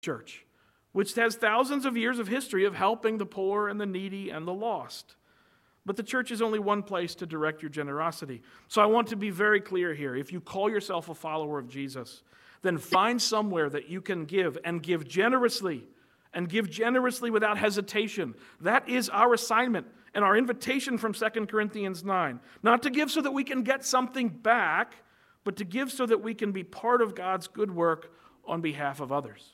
Church, which has thousands of years of history of helping the poor and the needy and the lost. But the church is only one place to direct your generosity. So I want to be very clear here. If you call yourself a follower of Jesus, then find somewhere that you can give, and give generously without hesitation. That is our assignment and our invitation from 2 Corinthians 9. Not to give so that we can get something back, but to give so that we can be part of God's good work on behalf of others.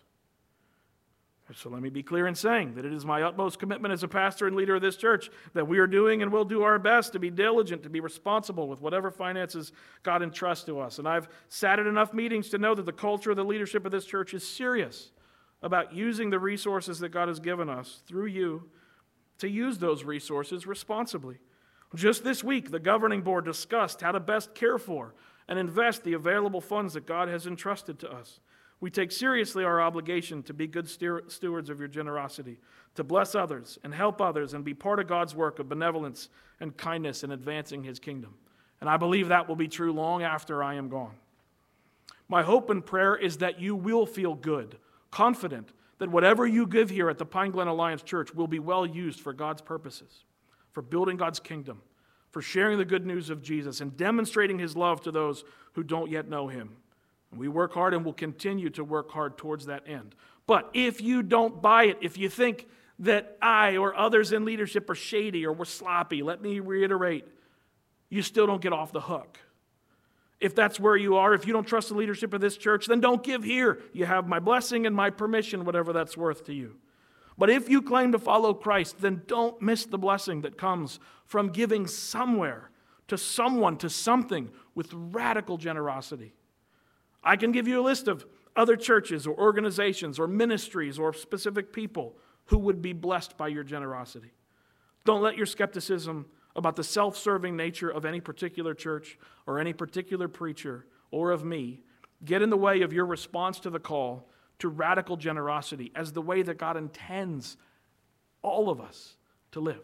So let me be clear in saying that it is my utmost commitment as a pastor and leader of this church that we are doing and will do our best to be diligent, to be responsible with whatever finances God entrusts to us. And I've sat at enough meetings to know that the culture of the leadership of this church is serious about using the resources that God has given us through you to use those resources responsibly. Just this week, the governing board discussed how to best care for and invest the available funds that God has entrusted to us. We take seriously our obligation to be good stewards of your generosity, to bless others and help others and be part of God's work of benevolence and kindness in advancing His kingdom. And I believe that will be true long after I am gone. My hope and prayer is that you will feel good, confident that whatever you give here at the Pine Glen Alliance Church will be well used for God's purposes, for building God's kingdom, for sharing the good news of Jesus and demonstrating His love to those who don't yet know Him. We work hard and will continue to work hard towards that end. But if you don't buy it, if you think that I or others in leadership are shady or we're sloppy, let me reiterate, you still don't get off the hook. If that's where you are, if you don't trust the leadership of this church, then don't give here. You have my blessing and my permission, whatever that's worth to you. But if you claim to follow Christ, then don't miss the blessing that comes from giving somewhere, to someone, to something with radical generosity. I can give you a list of other churches or organizations or ministries or specific people who would be blessed by your generosity. Don't let your skepticism about the self-serving nature of any particular church or any particular preacher or of me get in the way of your response to the call to radical generosity as the way that God intends all of us to live.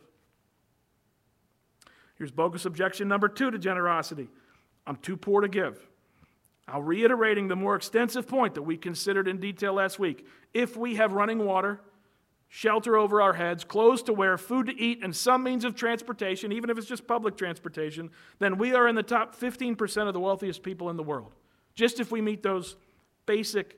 Here's bogus objection number 2 to generosity. I'm too poor to give. Now, reiterating the more extensive point that we considered in detail last week, if we have running water, shelter over our heads, clothes to wear, food to eat, and some means of transportation, even if it's just public transportation, then we are in the top 15% of the wealthiest people in the world, just if we meet those basic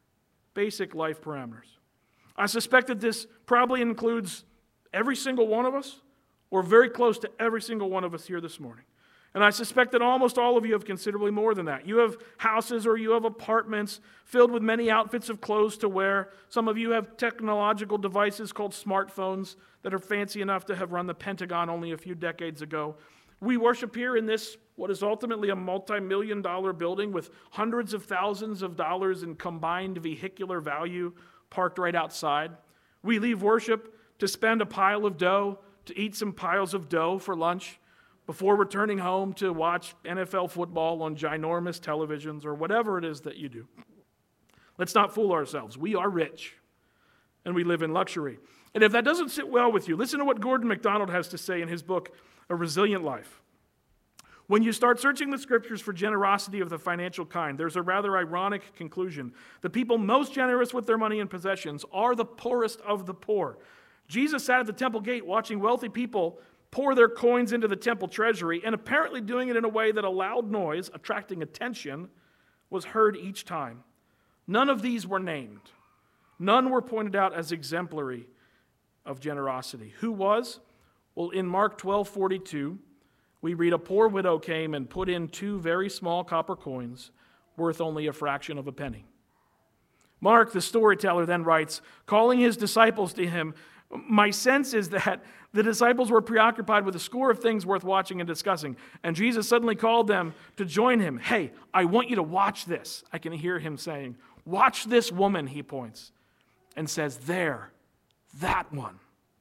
life parameters. I suspect that this probably includes every single one of us, or very close to every single one of us here this morning. And I suspect that almost all of you have considerably more than that. You have houses or you have apartments filled with many outfits of clothes to wear. Some of you have technological devices called smartphones that are fancy enough to have run the Pentagon only a few decades ago. We worship here in this, what is ultimately a multi-million-dollar building with hundreds of thousands of dollars in combined vehicular value parked right outside. We leave worship to spend a pile of dough, to eat some piles of dough for lunch, before returning home to watch NFL football on ginormous televisions or whatever it is that you do. Let's not fool ourselves. We are rich, and we live in luxury. And if that doesn't sit well with you, listen to what Gordon MacDonald has to say in his book, A Resilient Life. When you start searching the scriptures for generosity of the financial kind, there's a rather ironic conclusion. The people most generous with their money and possessions are the poorest of the poor. Jesus sat at the temple gate watching wealthy people pour their coins into the temple treasury, and apparently doing it in a way that a loud noise, attracting attention, was heard each time. None of these were named. None were pointed out as exemplary of generosity. Who was? Well, in Mark 12:42, we read, a poor widow came and put in 2 very small copper coins, worth only a fraction of a penny. Mark, the storyteller, then writes, calling his disciples to him, my sense is that the disciples were preoccupied with a score of things worth watching and discussing, and Jesus suddenly called them to join him. Hey, I want you to watch this. I can hear him saying, watch this woman, he points, and says, there, that one.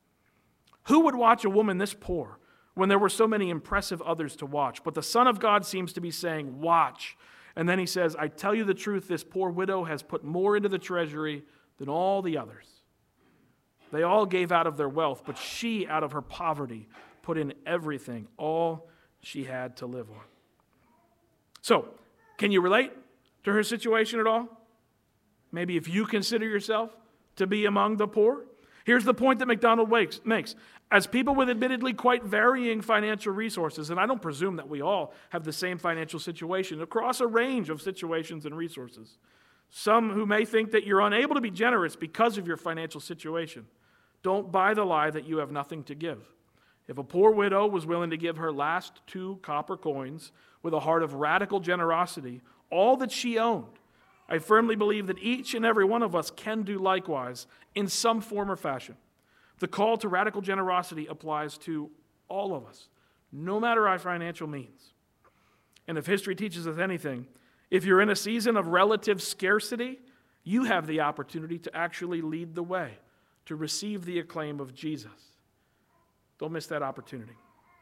Who would watch a woman this poor when there were so many impressive others to watch? But the Son of God seems to be saying, watch. And then he says, I tell you the truth, this poor widow has put more into the treasury than all the others. They all gave out of their wealth, but she, out of her poverty, put in everything, all she had to live on. So, can you relate to her situation at all? Maybe if you consider yourself to be among the poor. Here's the point that MacDonald makes. As people with admittedly quite varying financial resources, and I don't presume that we all have the same financial situation, across a range of situations and resources, some who may think that you're unable to be generous because of your financial situation, don't buy the lie that you have nothing to give. If a poor widow was willing to give her last 2 copper coins with a heart of radical generosity, all that she owned, I firmly believe that each and every one of us can do likewise in some form or fashion. The call to radical generosity applies to all of us, no matter our financial means. And if history teaches us anything, if you're in a season of relative scarcity, you have the opportunity to actually lead the way, to receive the acclaim of Jesus. Don't miss that opportunity.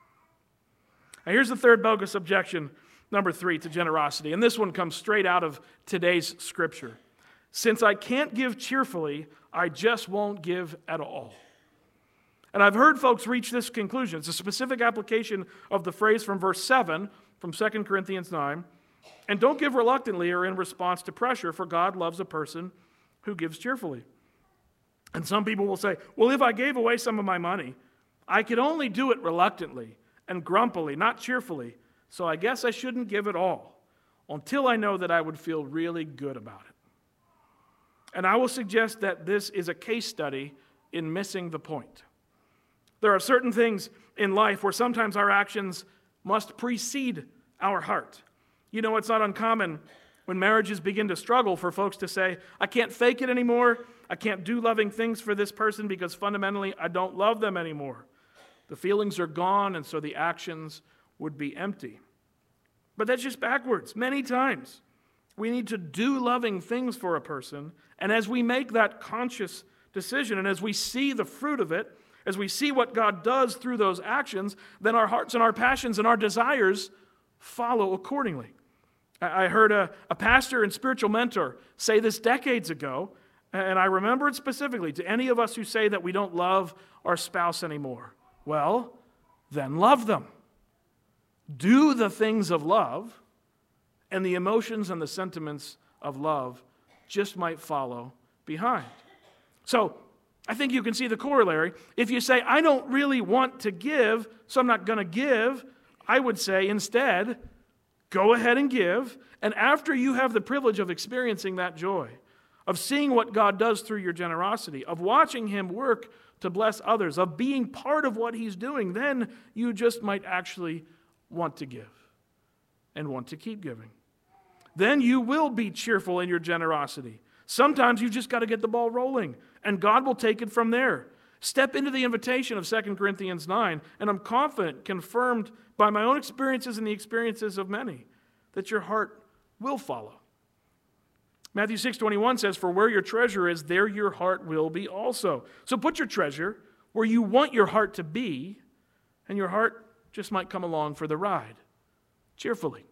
Now here's the third bogus objection, number 3, to generosity. And this one comes straight out of today's scripture. Since I can't give cheerfully, I just won't give at all. And I've heard folks reach this conclusion. It's a specific application of the phrase from verse 7 from 2 Corinthians 9. And don't give reluctantly or in response to pressure, for God loves a person who gives cheerfully. And some people will say, well, if I gave away some of my money, I could only do it reluctantly and grumpily, not cheerfully, so I guess I shouldn't give it all until I know that I would feel really good about it. And I will suggest that this is a case study in missing the point. There are certain things in life where sometimes our actions must precede our heart. You know, it's not uncommon when marriages begin to struggle for folks to say, I can't fake it anymore. I can't do loving things for this person because fundamentally I don't love them anymore. The feelings are gone, and so the actions would be empty. But that's just backwards. Many times we need to do loving things for a person, and as we make that conscious decision, and as we see the fruit of it, as we see what God does through those actions, then our hearts and our passions and our desires follow accordingly. I heard a pastor and spiritual mentor say this decades ago, and I remember it specifically to any of us who say that we don't love our spouse anymore. Well, then love them. Do the things of love, and the emotions and the sentiments of love just might follow behind. So, I think you can see the corollary. If you say, I don't really want to give, so I'm not going to give, I would say instead, go ahead and give, and after you have the privilege of experiencing that joy, of seeing what God does through your generosity, of watching Him work to bless others, of being part of what He's doing, then you just might actually want to give and want to keep giving. Then you will be cheerful in your generosity. Sometimes you've just got to get the ball rolling, and God will take it from there. Step into the invitation of 2 Corinthians 9, and I'm confident, confirmed by my own experiences and the experiences of many, that your heart will follow. Matthew 6:21 says, for where your treasure is, there your heart will be also. So put your treasure where you want your heart to be, and your heart just might come along for the ride, cheerfully.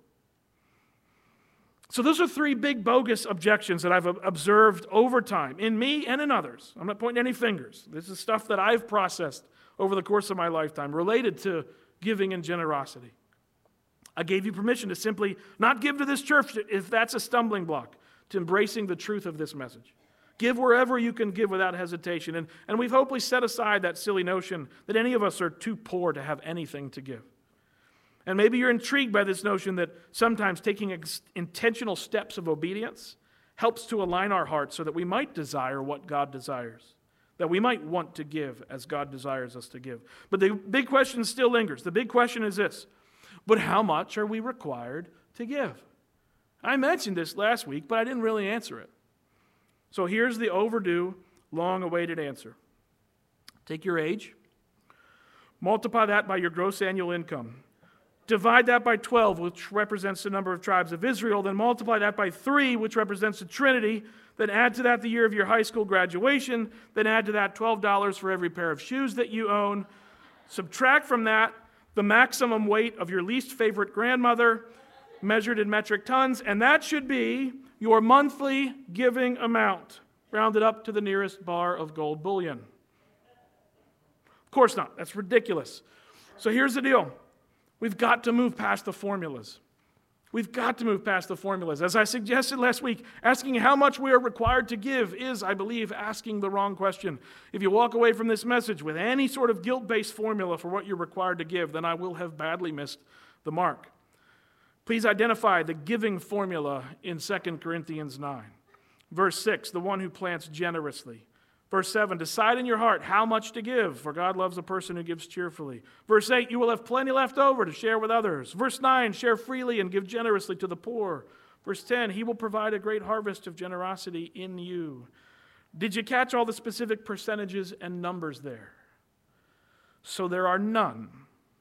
So those are 3 big bogus objections that I've observed over time, in me and in others. I'm not pointing any fingers. This is stuff that I've processed over the course of my lifetime related to giving and generosity. I gave you permission to simply not give to this church if that's a stumbling block to embracing the truth of this message. Give wherever you can give without hesitation. And we've hopefully set aside that silly notion that any of us are too poor to have anything to give. And maybe you're intrigued by this notion that sometimes taking intentional steps of obedience helps to align our hearts so that we might desire what God desires, that we might want to give as God desires us to give. But the big question still lingers. The big question is this: but how much are we required to give? I mentioned this last week, but I didn't really answer it. So here's the overdue, long-awaited answer. Take your age, multiply that by your gross annual income. Divide that by 12, which represents the number of tribes of Israel. Then multiply that by 3, which represents the Trinity. Then add to that the year of your high school graduation. Then add to that $12 for every pair of shoes that you own. Subtract from that the maximum weight of your least favorite grandmother, measured in metric tons, and that should be your monthly giving amount, rounded up to the nearest bar of gold bullion. Of course not. That's ridiculous. So here's the deal. We've got to move past the formulas. We've got to move past the formulas. As I suggested last week, asking how much we are required to give is, I believe, asking the wrong question. If you walk away from this message with any sort of guilt-based formula for what you're required to give, then I will have badly missed the mark. Please identify the giving formula in 2 Corinthians 9. Verse 6, the one who plants generously. Verse 7, decide in your heart how much to give, for God loves a person who gives cheerfully. Verse 8, you will have plenty left over to share with others. Verse 9, share freely and give generously to the poor. Verse 10, he will provide a great harvest of generosity in you. Did you catch all the specific percentages and numbers there? So there are none.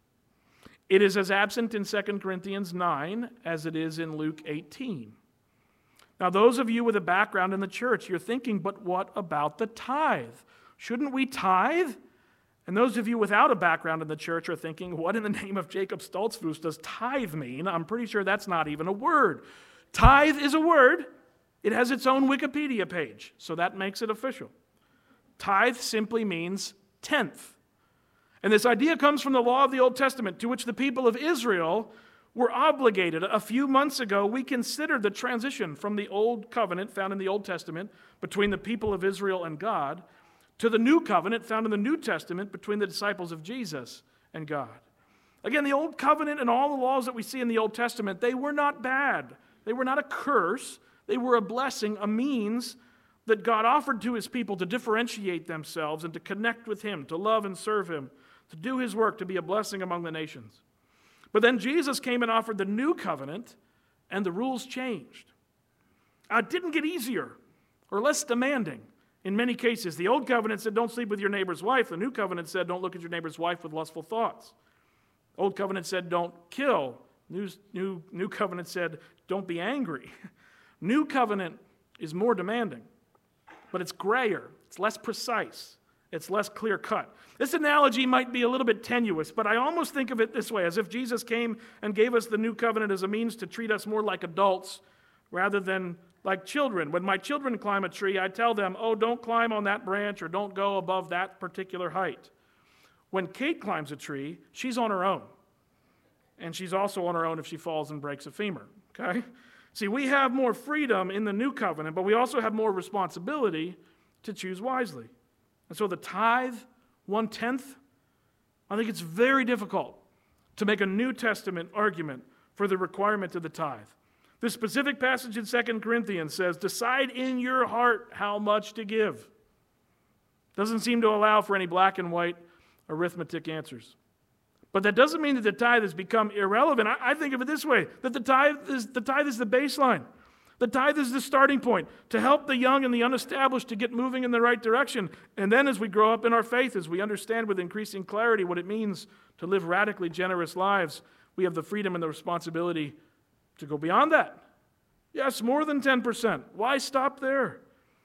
It is as absent in 2 Corinthians 9 as it is in Luke 18. Now, those of you with a background in the church, you're thinking, but what about the tithe? Shouldn't we tithe? And those of you without a background in the church are thinking, what in the name of Jacob Stoltzfus does tithe mean? I'm pretty sure that's not even a word. Tithe is a word. It has its own Wikipedia page, so that makes it official. Tithe simply means tenth. And this idea comes from the law of the Old Testament, to which the people of Israel were obligated. A few months ago, we considered the transition from the Old Covenant found in the Old Testament between the people of Israel and God to the New Covenant found in the New Testament between the disciples of Jesus and God. Again, the Old Covenant and all the laws that we see in the Old Testament, they were not bad. They were not a curse. They were a blessing, a means that God offered to his people to differentiate themselves and to connect with him, to love and serve him, to do his work, to be a blessing among the nations. But then Jesus came and offered the new covenant, and the rules changed. It didn't get easier or less demanding in many cases. The old covenant said, don't sleep with your neighbor's wife. The new covenant said, don't look at your neighbor's wife with lustful thoughts. Old covenant said, don't kill. New covenant said, don't be angry. New covenant is more demanding, but it's grayer. It's less precise. It's less clear-cut. This analogy might be a little bit tenuous, but I almost think of it this way, as if Jesus came and gave us the new covenant as a means to treat us more like adults rather than like children. When my children climb a tree, I tell them, oh, don't climb on that branch or don't go above that particular height. When Kate climbs a tree, she's on her own. And she's also on her own if she falls and breaks a femur, okay? See, we have more freedom in the new covenant, but we also have more responsibility to choose wisely. And so the tithe, 1/10, I think it's very difficult to make a New Testament argument for the requirement of the tithe. This specific passage in 2 Corinthians says, decide in your heart how much to give. Doesn't seem to allow for any black and white arithmetic answers. But that doesn't mean that the tithe has become irrelevant. I think of it this way, that the tithe is the baseline. The tithe is the starting point to help the young and the unestablished to get moving in the right direction. And then as we grow up in our faith, as we understand with increasing clarity what it means to live radically generous lives, we have the freedom and the responsibility to go beyond that. Yes, more than 10%. Why stop there?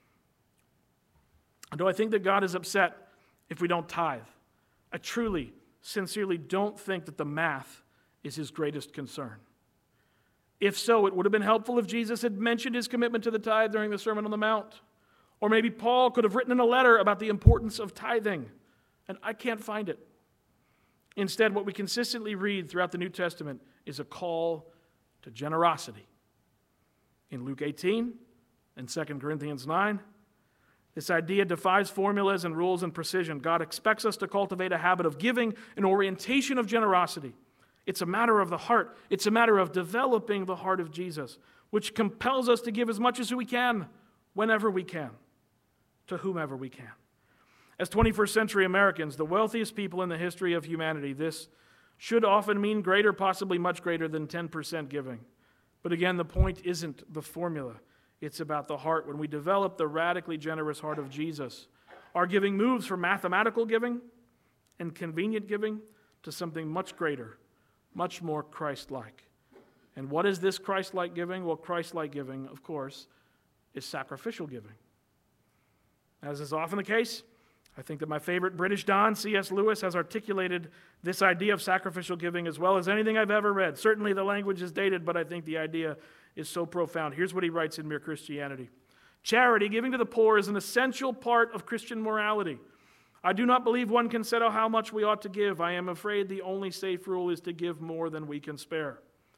Do I think that God is upset if we don't tithe? I truly, sincerely don't think that the math is his greatest concern. If so, it would have been helpful if Jesus had mentioned his commitment to the tithe during the Sermon on the Mount. Or maybe Paul could have written in a letter about the importance of tithing. And I can't find it. Instead, what we consistently read throughout the New Testament is a call to generosity. In Luke 18 and 2 Corinthians 9, this idea defies formulas and rules and precision. God expects us to cultivate a habit of giving, an orientation of generosity. It's a matter of the heart. It's a matter of developing the heart of Jesus, which compels us to give as much as we can, whenever we can, to whomever we can. As 21st century Americans, the wealthiest people in the history of humanity, this should often mean greater, possibly much greater than 10% giving. But again, the point isn't the formula. It's about the heart. When we develop the radically generous heart of Jesus, our giving moves from mathematical giving and convenient giving to something much greater, much more Christ-like. And what is this Christ-like giving? Well, Christ-like giving, of course, is sacrificial giving. As is often the case, I think that my favorite British Don, C.S. Lewis, has articulated this idea of sacrificial giving as well as anything I've ever read. Certainly the language is dated, but I think the idea is so profound. Here's what he writes in Mere Christianity. Charity, giving to the poor, is an essential part of Christian morality. I do not believe one can settle how much we ought to give. I am afraid the only safe rule is to give more than we can spare.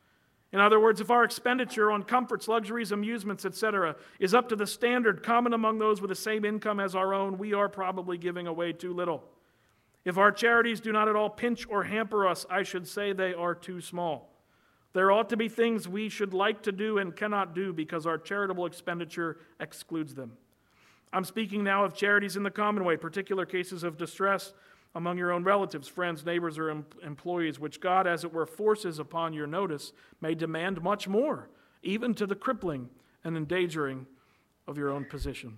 In other words, if our expenditure on comforts, luxuries, amusements, etc., is up to the standard common among those with the same income as our own, we are probably giving away too little. If our charities do not at all pinch or hamper us, I should say they are too small. There ought to be things we should like to do and cannot do because our charitable expenditure excludes them. I'm speaking now of charities in the common way, particular cases of distress among your own relatives, friends, neighbors, or employees, which God, as it were, forces upon your notice, may demand much more, even to the crippling and endangering of your own position.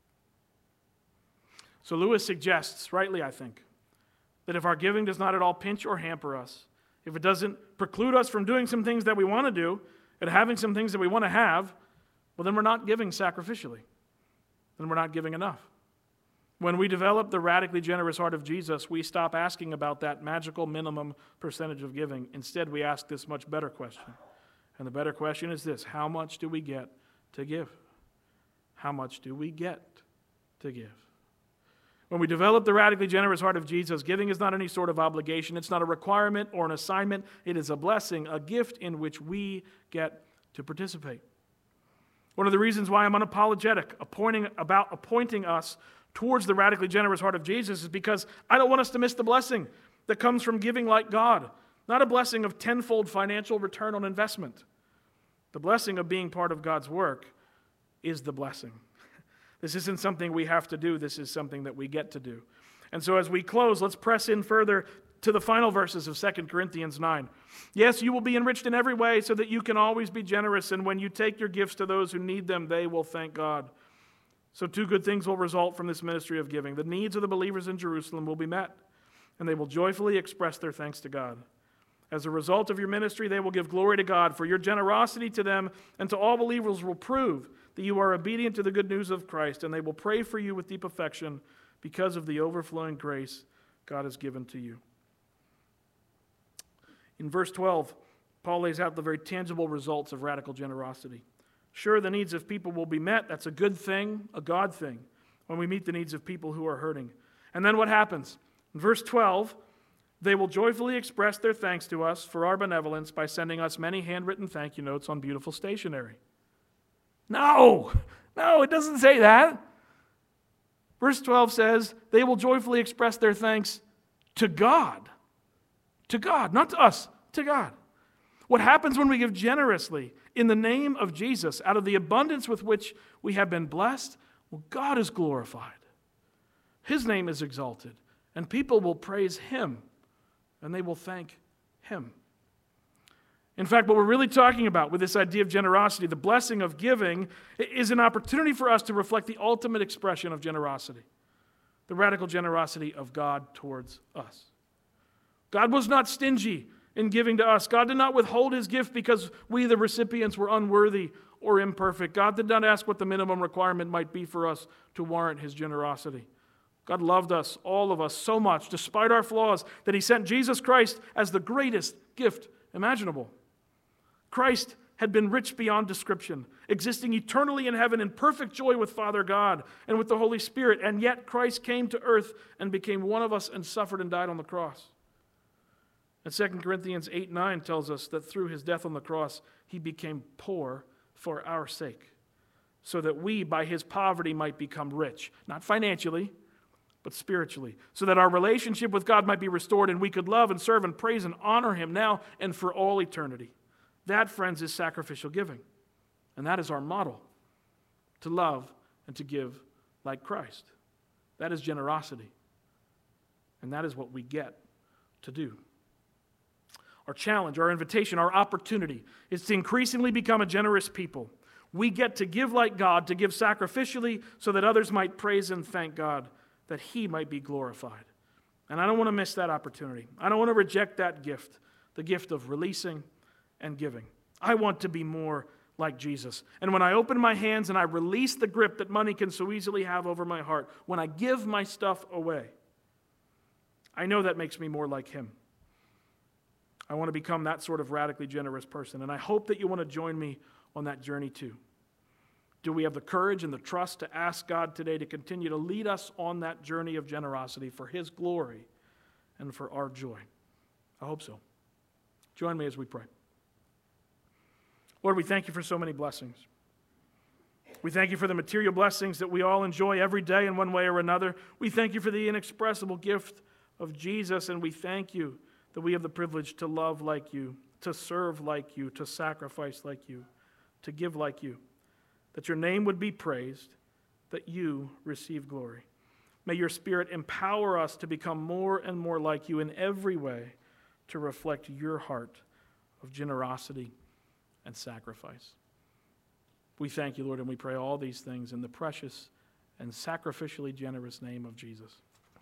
So Lewis suggests, rightly I think, that if our giving does not at all pinch or hamper us, if it doesn't preclude us from doing some things that we want to do and having some things that we want to have, well, then we're not giving sacrificially. Then we're not giving enough. When we develop the radically generous heart of Jesus, we stop asking about that magical minimum percentage of giving. Instead, we ask this much better question. And the better question is this: how much do we get to give? How much do we get to give? When we develop the radically generous heart of Jesus, giving is not any sort of obligation. It's not a requirement or an assignment. It is a blessing, a gift in which we get to participate. One of the reasons why I'm unapologetic about appointing us towards the radically generous heart of Jesus is because I don't want us to miss the blessing that comes from giving like God. Not a blessing of tenfold financial return on investment. The blessing of being part of God's work is the blessing. This isn't something we have to do. This is something that we get to do. And so as we close, let's press in further to the final verses of 2 Corinthians 9. Yes, you will be enriched in every way so that you can always be generous, and when you take your gifts to those who need them, they will thank God. So two good things will result from this ministry of giving. The needs of the believers in Jerusalem will be met, and they will joyfully express their thanks to God. As a result of your ministry, they will give glory to God, for your generosity to them and to all believers will prove that you are obedient to the good news of Christ, and they will pray for you with deep affection because of the overflowing grace God has given to you. In verse 12, Paul lays out the very tangible results of radical generosity. Sure, the needs of people will be met. That's a good thing, a God thing, when we meet the needs of people who are hurting. And then what happens? In verse 12, they will joyfully express their thanks to us for our benevolence by sending us many handwritten thank you notes on beautiful stationery. No, it doesn't say that. Verse 12 says they will joyfully express their thanks to God. To God, not to us, to God. What happens when we give generously in the name of Jesus, out of the abundance with which we have been blessed? Well, God is glorified. His name is exalted, and people will praise Him, and they will thank Him. In fact, what we're really talking about with this idea of generosity, the blessing of giving, is an opportunity for us to reflect the ultimate expression of generosity, the radical generosity of God towards us. God was not stingy in giving to us. God did not withhold His gift because we, the recipients, were unworthy or imperfect. God did not ask what the minimum requirement might be for us to warrant His generosity. God loved us, all of us, so much, despite our flaws, that He sent Jesus Christ as the greatest gift imaginable. Christ had been rich beyond description, existing eternally in heaven in perfect joy with Father God and with the Holy Spirit, and yet Christ came to earth and became one of us and suffered and died on the cross. And 2 Corinthians 8:9 tells us that through His death on the cross, He became poor for our sake, so that we, by His poverty, might become rich, not financially, but spiritually, so that our relationship with God might be restored and we could love and serve and praise and honor Him now and for all eternity. That, friends, is sacrificial giving. And that is our model, to love and to give like Christ. That is generosity. And that is what we get to do. Our challenge, our invitation, our opportunity is to increasingly become a generous people. We get to give like God, to give sacrificially so that others might praise and thank God, that He might be glorified. And I don't want to miss that opportunity. I don't want to reject that gift, the gift of releasing and giving. I want to be more like Jesus. And when I open my hands and I release the grip that money can so easily have over my heart, when I give my stuff away, I know that makes me more like Him. I want to become that sort of radically generous person, and I hope that you want to join me on that journey too. Do we have the courage and the trust to ask God today to continue to lead us on that journey of generosity for His glory and for our joy? I hope so. Join me as we pray. Lord, we thank you for so many blessings. We thank you for the material blessings that we all enjoy every day in one way or another. We thank you for the inexpressible gift of Jesus, and we thank you that we have the privilege to love like you, to serve like you, to sacrifice like you, to give like you, that your name would be praised, that you receive glory. May your Spirit empower us to become more and more like you in every way, to reflect your heart of generosity and sacrifice. We thank you, Lord, and we pray all these things in the precious and sacrificially generous name of Jesus.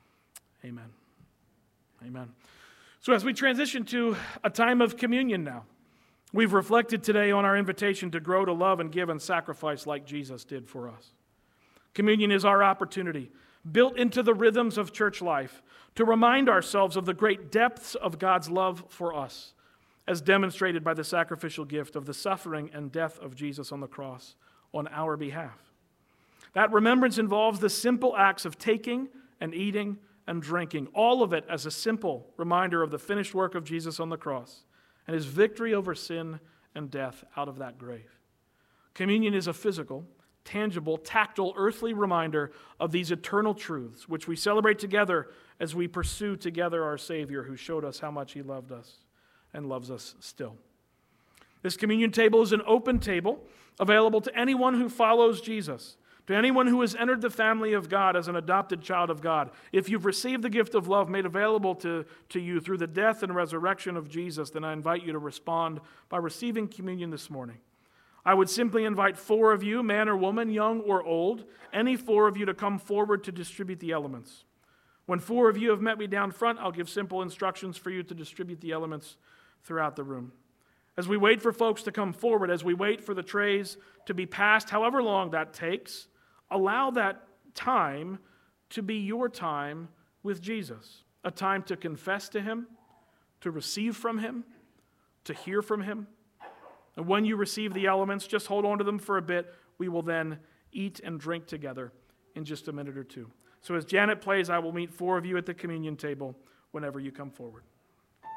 Amen. Amen. So as we transition to a time of communion now, we've reflected today on our invitation to grow to love and give and sacrifice like Jesus did for us. Communion is our opportunity, built into the rhythms of church life, to remind ourselves of the great depths of God's love for us, as demonstrated by the sacrificial gift of the suffering and death of Jesus on the cross on our behalf. That remembrance involves the simple acts of taking and eating and drinking, all of it as a simple reminder of the finished work of Jesus on the cross and his victory over sin and death out of that grave. Communion is a physical, tangible, tactile, earthly reminder of these eternal truths, which we celebrate together as we pursue together our Savior, who showed us how much he loved us and loves us still. This communion table is an open table available to anyone who follows Jesus, to anyone who has entered the family of God as an adopted child of God. If you've received the gift of love made available to you through the death and resurrection of Jesus, then I invite you to respond by receiving communion this morning. I would simply invite 4 of you, man or woman, young or old, any 4 of you to come forward to distribute the elements. When 4 of you have met me down front, I'll give simple instructions for you to distribute the elements throughout the room. As we wait for folks to come forward, as we wait for the trays to be passed, however long that takes, allow that time to be your time with Jesus, a time to confess to him, to receive from him, to hear from him. And when you receive the elements, just hold on to them for a bit. We will then eat and drink together in just a minute or two. So as Janet plays, I will meet 4 of you at the communion table whenever you come forward.